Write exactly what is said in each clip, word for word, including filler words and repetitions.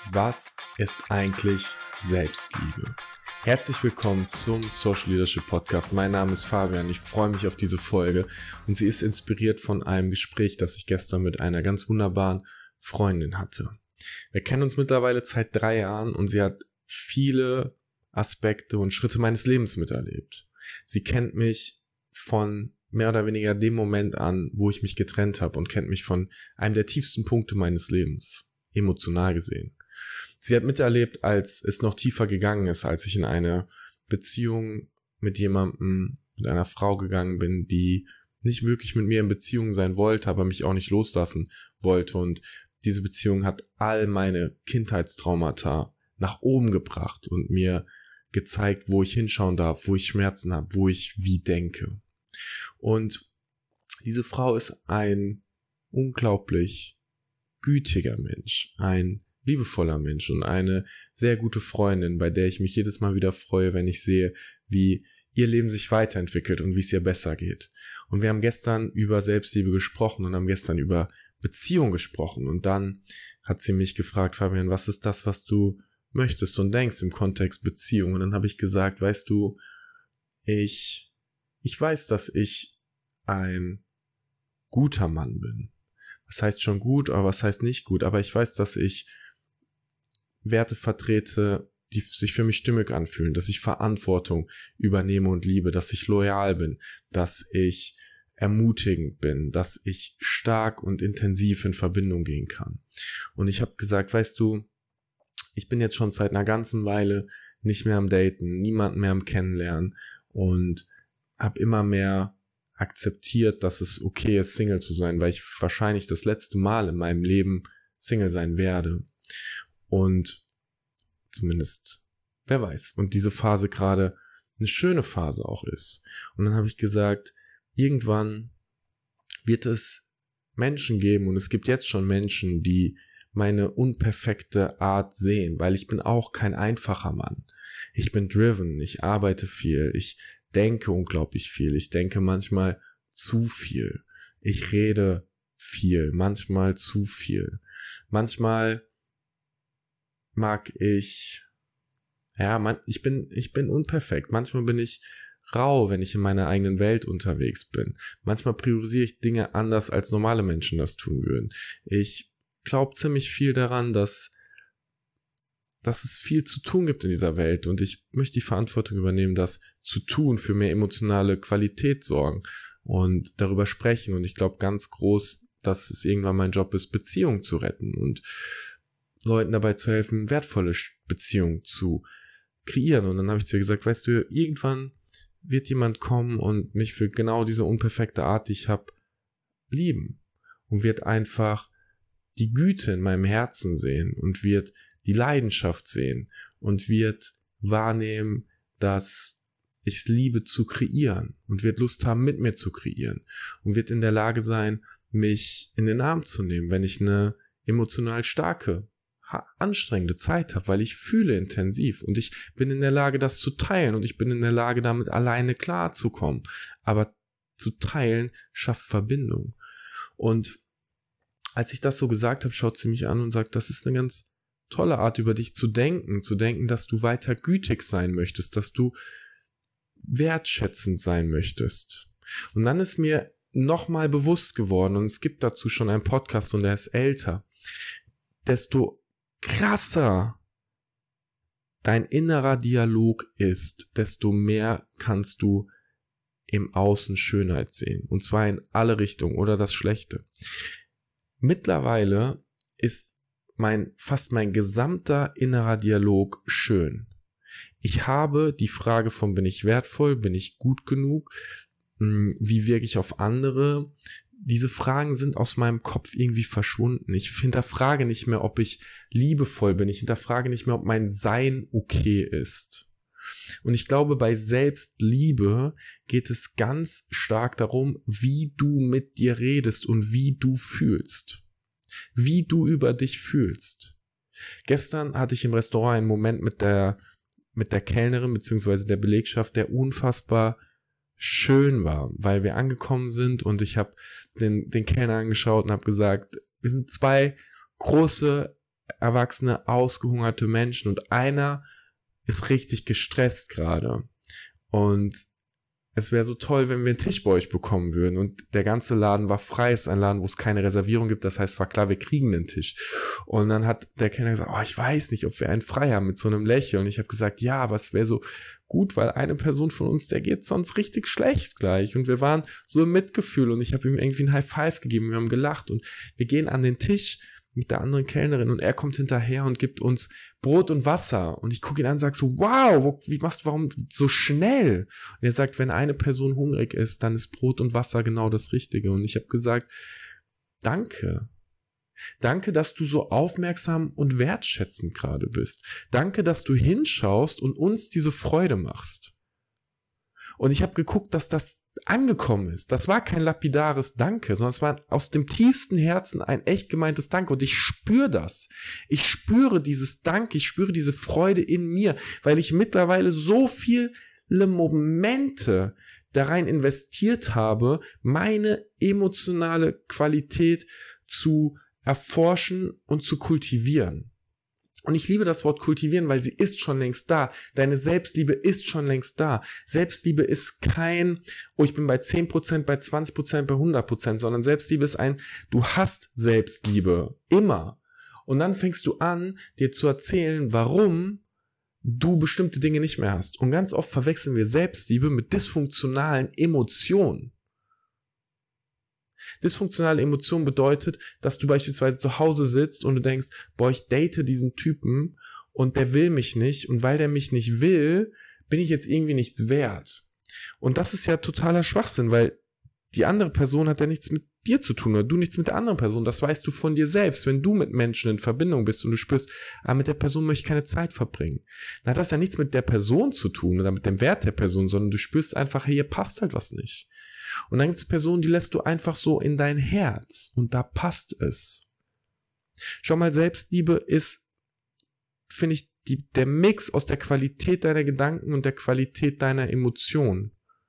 Was ist eigentlich Selbstliebe? Herzlich willkommen zum Social Leadership Podcast. Mein Name ist Fabian. Ich freue mich auf diese Folge und sie ist inspiriert von einem Gespräch, das ich gestern mit einer ganz wunderbaren Freundin hatte. Wir kennen uns mittlerweile seit drei Jahren und sie hat viele Aspekte und Schritte meines Lebens miterlebt. Sie kennt mich von mehr oder weniger dem Moment an, wo ich mich getrennt habe und kennt mich von einem der tiefsten Punkte meines Lebens, emotional gesehen. Sie hat miterlebt, als es noch tiefer gegangen ist, als ich in eine Beziehung mit jemandem, mit einer Frau gegangen bin, die nicht wirklich mit mir in Beziehung sein wollte, aber mich auch nicht loslassen wollte. Und diese Beziehung hat all meine Kindheitstraumata nach oben gebracht und mir gezeigt, wo ich hinschauen darf, wo ich Schmerzen habe, wo ich wie denke. Und diese Frau ist ein unglaublich gütiger Mensch, ein liebevoller Mensch und eine sehr gute Freundin, bei der ich mich jedes Mal wieder freue, wenn ich sehe, wie ihr Leben sich weiterentwickelt und wie es ihr besser geht. Und wir haben gestern über Selbstliebe gesprochen und haben gestern über Beziehung gesprochen. Und dann hat sie mich gefragt, Fabian, was ist das, was du möchtest und denkst im Kontext Beziehung? Und dann habe ich gesagt, weißt du, ich, ich weiß, dass ich ein guter Mann bin. Was heißt schon gut, aber was heißt nicht gut? Aber ich weiß, dass ich Werte vertrete, die sich für mich stimmig anfühlen, dass ich Verantwortung übernehme und liebe, dass ich loyal bin, dass ich ermutigend bin, dass ich stark und intensiv in Verbindung gehen kann. Und ich habe gesagt, weißt du, ich bin jetzt schon seit einer ganzen Weile nicht mehr am Daten, niemanden mehr am Kennenlernen und habe immer mehr akzeptiert, dass es okay ist, Single zu sein, weil ich wahrscheinlich das letzte Mal in meinem Leben Single sein werde. Und zumindest, wer weiß, und diese Phase gerade eine schöne Phase auch ist. Und dann habe ich gesagt, irgendwann wird es Menschen geben und es gibt jetzt schon Menschen, die meine unperfekte Art sehen, weil ich bin auch kein einfacher Mann. Ich bin driven, ich arbeite viel, ich denke unglaublich viel, ich denke manchmal zu viel, ich rede viel, manchmal zu viel, manchmal mag ich, ja, man, ich bin, ich bin unperfekt, manchmal bin ich rau, wenn ich in meiner eigenen Welt unterwegs bin, manchmal priorisiere ich Dinge anders, als normale Menschen das tun würden. Ich glaube ziemlich viel daran, dass dass es viel zu tun gibt in dieser Welt und ich möchte die Verantwortung übernehmen, das zu tun, für mehr emotionale Qualität sorgen und darüber sprechen und ich glaube ganz groß, dass es irgendwann mein Job ist, Beziehungen zu retten und Leuten dabei zu helfen, wertvolle Beziehungen zu kreieren. Und dann habe ich zu ihr gesagt, weißt du, irgendwann wird jemand kommen und mich für genau diese unperfekte Art, die ich habe, lieben und wird einfach die Güte in meinem Herzen sehen und wird die Leidenschaft sehen und wird wahrnehmen, dass ich es liebe zu kreieren und wird Lust haben, mit mir zu kreieren und wird in der Lage sein, mich in den Arm zu nehmen, wenn ich eine emotional starke, anstrengende Zeit habe, weil ich fühle intensiv und ich bin in der Lage, das zu teilen und ich bin in der Lage, damit alleine klarzukommen. Aber zu teilen schafft Verbindung. Und als ich das so gesagt habe, schaut sie mich an und sagt, das ist eine ganz tolle Art, über dich zu denken, zu denken, dass du weiter gütig sein möchtest, dass du wertschätzend sein möchtest. Und dann ist mir nochmal bewusst geworden, und es gibt dazu schon einen Podcast und der ist älter, desto krasser dein innerer Dialog ist, desto mehr kannst du im Außen Schönheit sehen. Und zwar in alle Richtungen oder das Schlechte. Mittlerweile ist mein, fast mein gesamter innerer Dialog schön. Ich habe die Frage von, bin ich wertvoll, bin ich gut genug, wie wirke ich auf andere? Diese Fragen sind aus meinem Kopf irgendwie verschwunden. Ich hinterfrage nicht mehr, ob ich liebevoll bin. Ich hinterfrage nicht mehr, ob mein Sein okay ist. Und ich glaube, bei Selbstliebe geht es ganz stark darum, wie du mit dir redest und wie du fühlst. Wie du über dich fühlst. Gestern hatte ich im Restaurant einen Moment mit der, mit der Kellnerin bzw. der Belegschaft, der unfassbar schön war, weil wir angekommen sind und ich habe den, den Kellner angeschaut und habe gesagt, wir sind zwei große erwachsene, ausgehungerte Menschen und einer ist richtig gestresst gerade. Und es wäre so toll, wenn wir einen Tisch bei euch bekommen würden. Und der ganze Laden war frei. Es ist ein Laden, wo es keine Reservierung gibt. Das heißt, war klar, wir kriegen einen Tisch. Und dann hat der Kellner gesagt, oh, ich weiß nicht, ob wir einen frei haben, mit so einem Lächeln. Und ich habe gesagt, ja, aber es wäre so gut, weil eine Person von uns, der geht sonst richtig schlecht gleich. Und wir waren so im Mitgefühl und ich habe ihm irgendwie ein High Five gegeben. Wir haben gelacht und wir gehen an den Tisch mit der anderen Kellnerin und er kommt hinterher und gibt uns Brot und Wasser und ich gucke ihn an und sage so, wow, wie machst du, warum so schnell? Und er sagt, wenn eine Person hungrig ist, dann ist Brot und Wasser genau das Richtige. Und ich habe gesagt, danke. Danke, dass du so aufmerksam und wertschätzend gerade bist. Danke, dass du hinschaust und uns diese Freude machst. Und ich habe geguckt, dass das angekommen ist. Das war kein lapidares Danke, sondern es war aus dem tiefsten Herzen ein echt gemeintes Danke. Und ich spüre das. Ich spüre dieses Danke, ich spüre diese Freude in mir, weil ich mittlerweile so viele Momente da rein investiert habe, meine emotionale Qualität zu erforschen und zu kultivieren. Und ich liebe das Wort kultivieren, weil sie ist schon längst da. Deine Selbstliebe ist schon längst da. Selbstliebe ist kein, oh, ich bin bei zehn Prozent, bei zwanzig Prozent, bei hundert Prozent, sondern Selbstliebe ist ein, du hast Selbstliebe. Immer. Und dann fängst du an, dir zu erzählen, warum du bestimmte Dinge nicht mehr hast. Und ganz oft verwechseln wir Selbstliebe mit dysfunktionalen Emotionen. Dysfunktionale Emotion bedeutet, dass du beispielsweise zu Hause sitzt und du denkst, boah, ich date diesen Typen und der will mich nicht und weil der mich nicht will, bin ich jetzt irgendwie nichts wert. Und das ist ja totaler Schwachsinn, weil die andere Person hat ja nichts mit dir zu tun oder du nichts mit der anderen Person. Das weißt du von dir selbst, wenn du mit Menschen in Verbindung bist und du spürst, ah, mit der Person möchte ich keine Zeit verbringen. Dann hat das ja nichts mit der Person zu tun oder mit dem Wert der Person, sondern du spürst einfach, hey, hier passt halt was nicht. Und dann gibt es Personen, die lässt du einfach so in dein Herz und da passt es. Schau mal, Selbstliebe ist, finde ich, die, der Mix aus der Qualität deiner Gedanken und der Qualität deiner Emotionen.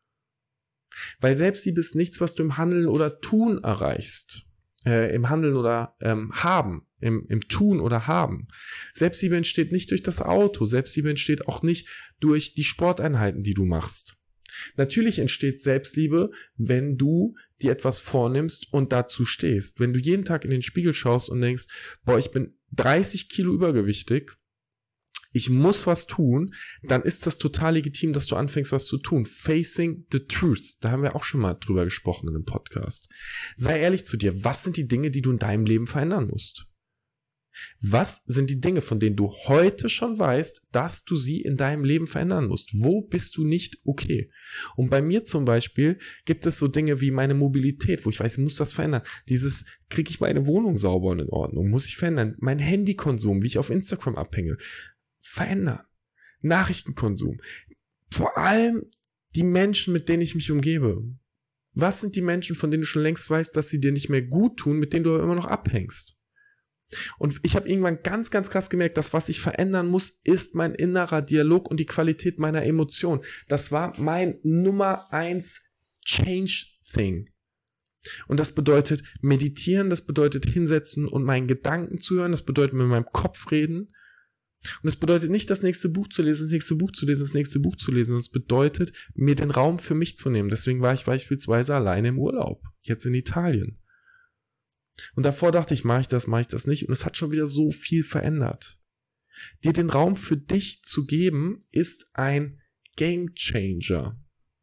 Weil Selbstliebe ist nichts, was du im Handeln oder Tun erreichst. Äh, im Handeln oder ähm, Haben. Im, im Tun oder Haben. Selbstliebe entsteht nicht durch das Auto. Selbstliebe entsteht auch nicht durch die Sporteinheiten, die du machst. Natürlich entsteht Selbstliebe, wenn du dir etwas vornimmst und dazu stehst. Wenn du jeden Tag in den Spiegel schaust und denkst, boah, ich bin dreißig Kilo übergewichtig, ich muss was tun, dann ist das total legitim, dass du anfängst, was zu tun. Facing the truth. Da haben wir auch schon mal drüber gesprochen in einem Podcast. Sei ehrlich zu dir. Was sind die Dinge, die du in deinem Leben verändern musst? Was sind die Dinge, von denen du heute schon weißt, dass du sie in deinem Leben verändern musst? Wo bist du nicht okay? Und bei mir zum Beispiel gibt es so Dinge wie meine Mobilität, wo ich weiß, ich muss das verändern. Dieses, kriege ich meine Wohnung sauber und in Ordnung? Muss ich verändern? Mein Handykonsum, wie ich auf Instagram abhänge, verändern. Nachrichtenkonsum. Vor allem die Menschen, mit denen ich mich umgebe. Was sind die Menschen, von denen du schon längst weißt, dass sie dir nicht mehr gut tun, mit denen du aber immer noch abhängst? Und ich habe irgendwann ganz, ganz krass gemerkt, dass was ich verändern muss, ist mein innerer Dialog und die Qualität meiner Emotionen. Das war mein Nummer eins Change-Thing. Und das bedeutet meditieren, das bedeutet hinsetzen und meinen Gedanken zuhören, das bedeutet mit meinem Kopf reden. Und das bedeutet nicht, das nächste Buch zu lesen, das nächste Buch zu lesen, das nächste Buch zu lesen. Das bedeutet, mir den Raum für mich zu nehmen. Deswegen war ich beispielsweise alleine im Urlaub, jetzt in Italien. Und davor dachte ich, mache ich das, mache ich das nicht. Und es hat schon wieder so viel verändert. Dir den Raum für dich zu geben, ist ein Game Changer.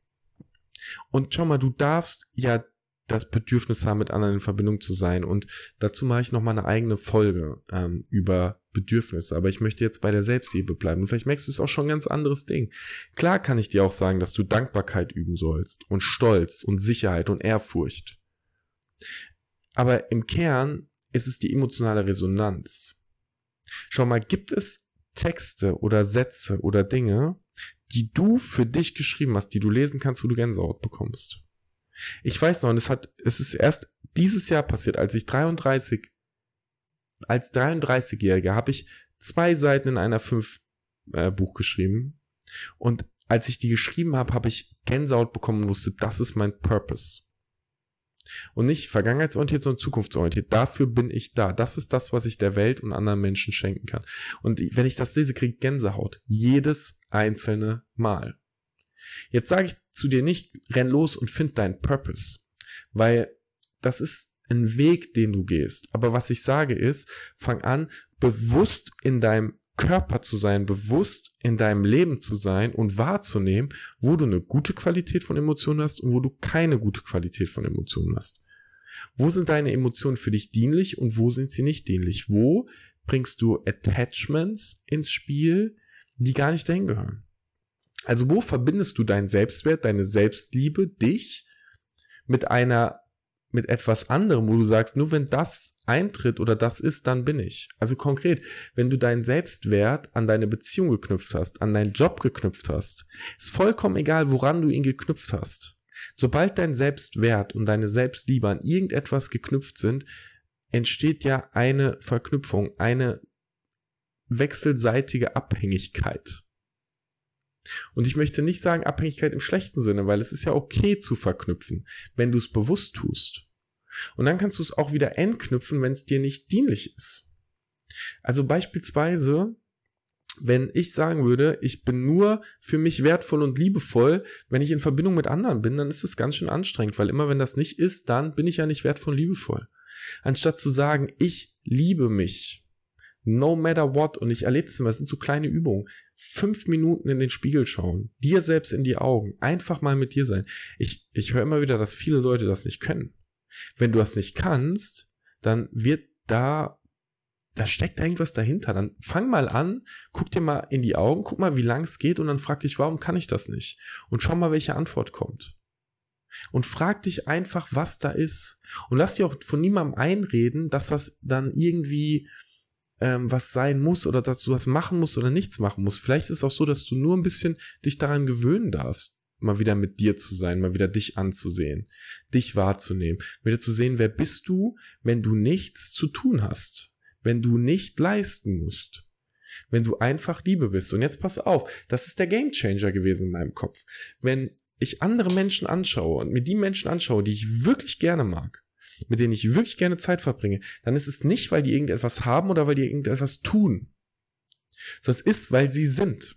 Und schau mal, du darfst ja das Bedürfnis haben, mit anderen in Verbindung zu sein. Und dazu mache ich nochmal eine eigene Folge ähm, über Bedürfnisse. Aber ich möchte jetzt bei der Selbstliebe bleiben. Und vielleicht merkst du, es ist auch schon ein ganz anderes Ding. Klar kann ich dir auch sagen, dass du Dankbarkeit üben sollst und Stolz und Sicherheit und Ehrfurcht. Aber im Kern ist es die emotionale Resonanz. Schau mal, gibt es Texte oder Sätze oder Dinge, die du für dich geschrieben hast, die du lesen kannst, wo du Gänsehaut bekommst? Ich weiß noch, und es hat, es ist erst dieses Jahr passiert, als ich dreiunddreißig, als dreiunddreißigjähriger habe ich zwei Seiten in einer fünf äh, Buch geschrieben. Und als ich die geschrieben habe, habe ich Gänsehaut bekommen und wusste, das ist mein Purpose. Und nicht vergangenheitsorientiert, sondern zukunftsorientiert. Dafür bin ich da. Das ist das, was ich der Welt und anderen Menschen schenken kann. Und wenn ich das lese, kriege ich Gänsehaut. Jedes einzelne Mal. Jetzt sage ich zu dir nicht, renn los und find deinen Purpose. Weil das ist ein Weg, den du gehst. Aber was ich sage ist, fang an, bewusst in deinem Körper zu sein, bewusst in deinem Leben zu sein und wahrzunehmen, wo du eine gute Qualität von Emotionen hast und wo du keine gute Qualität von Emotionen hast. Wo sind deine Emotionen für dich dienlich und wo sind sie nicht dienlich? Wo bringst du Attachments ins Spiel, die gar nicht dahin gehören? Also wo verbindest du deinen Selbstwert, deine Selbstliebe, dich mit einer mit etwas anderem, wo du sagst, nur wenn das eintritt oder das ist, dann bin ich. Also konkret, wenn du deinen Selbstwert an deine Beziehung geknüpft hast, an deinen Job geknüpft hast, ist vollkommen egal, woran du ihn geknüpft hast. Sobald dein Selbstwert und deine Selbstliebe an irgendetwas geknüpft sind, entsteht ja eine Verknüpfung, eine wechselseitige Abhängigkeit. Und ich möchte nicht sagen Abhängigkeit im schlechten Sinne, weil es ist ja okay zu verknüpfen, wenn du es bewusst tust. Und dann kannst du es auch wieder entknüpfen, wenn es dir nicht dienlich ist. Also beispielsweise, wenn ich sagen würde, ich bin nur für mich wertvoll und liebevoll, wenn ich in Verbindung mit anderen bin, dann ist es ganz schön anstrengend, weil immer wenn das nicht ist, dann bin ich ja nicht wertvoll und liebevoll. Anstatt zu sagen, ich liebe mich, no matter what, und ich erlebe es immer, das sind so kleine Übungen, fünf Minuten in den Spiegel schauen, dir selbst in die Augen, einfach mal mit dir sein. Ich, ich höre immer wieder, dass viele Leute das nicht können. Wenn du das nicht kannst, dann wird da, da steckt irgendwas dahinter. Dann fang mal an, guck dir mal in die Augen, guck mal, wie lang es geht und dann frag dich, warum kann ich das nicht? Und schau mal, welche Antwort kommt. Und frag dich einfach, was da ist. Und lass dir auch von niemandem einreden, dass das dann irgendwie was sein muss oder dass du was machen musst oder nichts machen musst. Vielleicht ist es auch so, dass du nur ein bisschen dich daran gewöhnen darfst, mal wieder mit dir zu sein, mal wieder dich anzusehen, dich wahrzunehmen, wieder zu sehen, wer bist du, wenn du nichts zu tun hast, wenn du nicht leisten musst, wenn du einfach Liebe bist. Und jetzt pass auf, das ist der Gamechanger gewesen in meinem Kopf. Wenn ich andere Menschen anschaue und mir die Menschen anschaue, die ich wirklich gerne mag, mit denen ich wirklich gerne Zeit verbringe, dann ist es nicht, weil die irgendetwas haben oder weil die irgendetwas tun, sondern es ist, weil sie sind.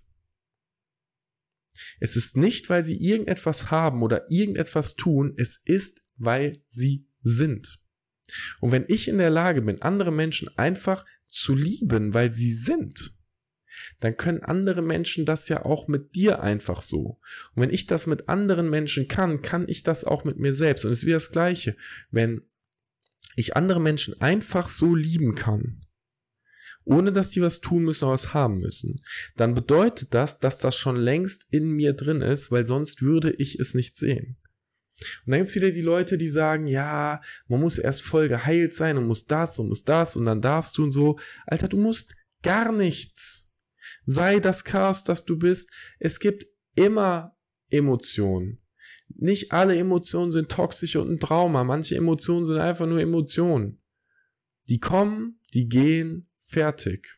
Es ist nicht, weil sie irgendetwas haben oder irgendetwas tun, es ist, weil sie sind. Und wenn ich in der Lage bin, andere Menschen einfach zu lieben, weil sie sind, dann können andere Menschen das ja auch mit dir einfach so. Und wenn ich das mit anderen Menschen kann, kann ich das auch mit mir selbst. Und es ist wie das Gleiche. Wenn ich andere Menschen einfach so lieben kann, ohne dass die was tun müssen oder was haben müssen, dann bedeutet das, dass das schon längst in mir drin ist, weil sonst würde ich es nicht sehen. Und dann gibt es wieder die Leute, die sagen, ja, man muss erst voll geheilt sein und muss das und muss das und dann darfst du und so. Alter, du musst gar nichts. Sei das Chaos, das du bist. Es gibt immer Emotionen. Nicht alle Emotionen sind toxisch und ein Trauma. Manche Emotionen sind einfach nur Emotionen. Die kommen, die gehen, fertig.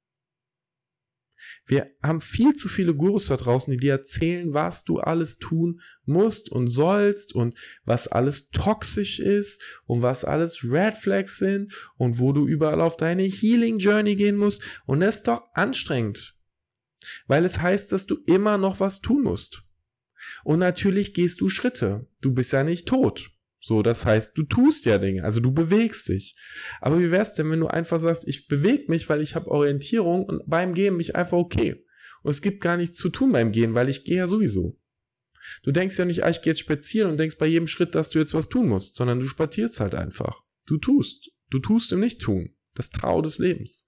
Wir haben viel zu viele Gurus da draußen, die dir erzählen, was du alles tun musst und sollst und was alles toxisch ist und was alles Red Flags sind und wo du überall auf deine Healing Journey gehen musst. Und das ist doch anstrengend, weil es heißt, dass du immer noch was tun musst. Und natürlich gehst du Schritte. Du bist ja nicht tot. So, das heißt, du tust ja Dinge, also du bewegst dich. Aber wie wär's denn, wenn du einfach sagst, ich bewege mich, weil ich habe Orientierung und beim Gehen bin ich einfach okay. Und es gibt gar nichts zu tun beim Gehen, weil ich gehe ja sowieso. Du denkst ja nicht, ah, ich gehe jetzt spazieren und denkst bei jedem Schritt, dass du jetzt was tun musst, sondern du spazierst halt einfach. Du tust. Du tust im Nichttun. Das Trau des Lebens.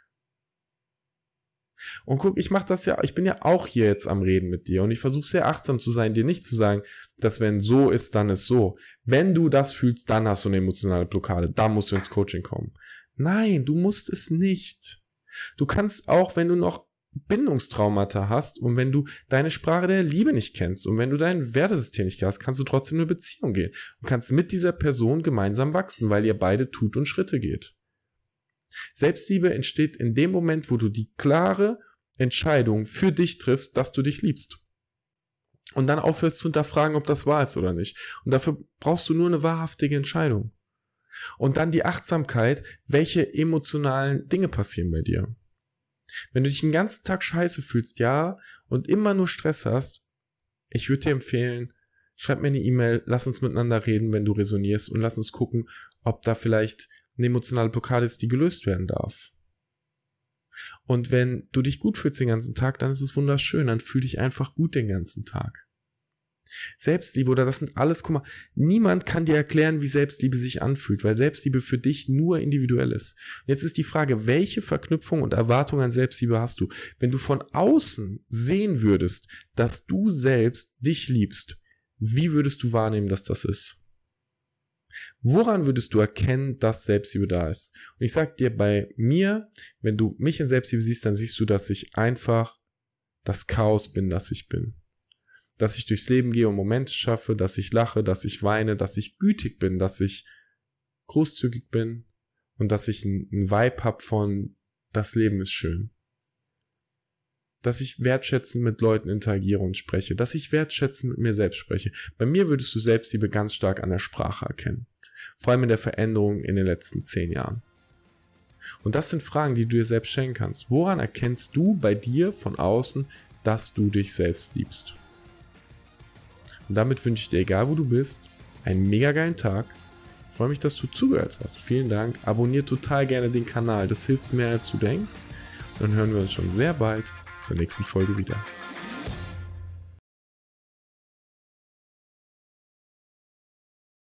Und guck, ich mache das ja, ich bin ja auch hier jetzt am Reden mit dir und ich versuche sehr achtsam zu sein, dir nicht zu sagen, dass wenn so ist, dann ist so. Wenn du das fühlst, dann hast du eine emotionale Blockade, dann musst du ins Coaching kommen. Nein, du musst es nicht. Du kannst auch, wenn du noch Bindungstraumata hast und wenn du deine Sprache der Liebe nicht kennst und wenn du dein Wertesystem nicht hast, kannst du trotzdem in eine Beziehung gehen und kannst mit dieser Person gemeinsam wachsen, weil ihr beide tut und Schritte geht. Selbstliebe entsteht in dem Moment, wo du die klare Entscheidung für dich triffst, dass du dich liebst. Und dann aufhörst zu hinterfragen, ob das wahr ist oder nicht. Und dafür brauchst du nur eine wahrhaftige Entscheidung. Und dann die Achtsamkeit, welche emotionalen Dinge passieren bei dir. Wenn du dich den ganzen Tag scheiße fühlst, ja, und immer nur Stress hast, ich würde dir empfehlen, schreib mir eine E-Mail, lass uns miteinander reden, wenn du resonierst, und lass uns gucken, ob da vielleicht eine emotionale Blockade ist, die gelöst werden darf. Und wenn du dich gut fühlst den ganzen Tag, dann ist es wunderschön, dann fühl dich einfach gut den ganzen Tag. Selbstliebe, oder das sind alles, guck mal, niemand kann dir erklären, wie Selbstliebe sich anfühlt, weil Selbstliebe für dich nur individuell ist. Jetzt ist die Frage, welche Verknüpfung und Erwartung an Selbstliebe hast du? Wenn du von außen sehen würdest, dass du selbst dich liebst, wie würdest du wahrnehmen, dass das ist? Woran würdest du erkennen, dass Selbstliebe da ist? Und ich sag dir, bei mir, wenn du mich in Selbstliebe siehst, dann siehst du, dass ich einfach das Chaos bin, das ich bin. Dass ich durchs Leben gehe und Momente schaffe, dass ich lache, dass ich weine, dass ich gütig bin, dass ich großzügig bin und dass ich einen Vibe habe von, das Leben ist schön. Dass ich wertschätzend mit Leuten interagiere und spreche, dass ich wertschätzend mit mir selbst spreche. Bei mir würdest du Selbstliebe ganz stark an der Sprache erkennen. Vor allem in der Veränderung in den letzten zehn Jahren. Und das sind Fragen, die du dir selbst stellen kannst. Woran erkennst du bei dir von außen, dass du dich selbst liebst? Und damit wünsche ich dir, egal wo du bist, einen mega geilen Tag. Ich freue mich, dass du zugehört hast. Vielen Dank. Abonnier total gerne den Kanal. Das hilft mehr, als du denkst. Dann hören wir uns schon sehr bald zur nächsten Folge wieder.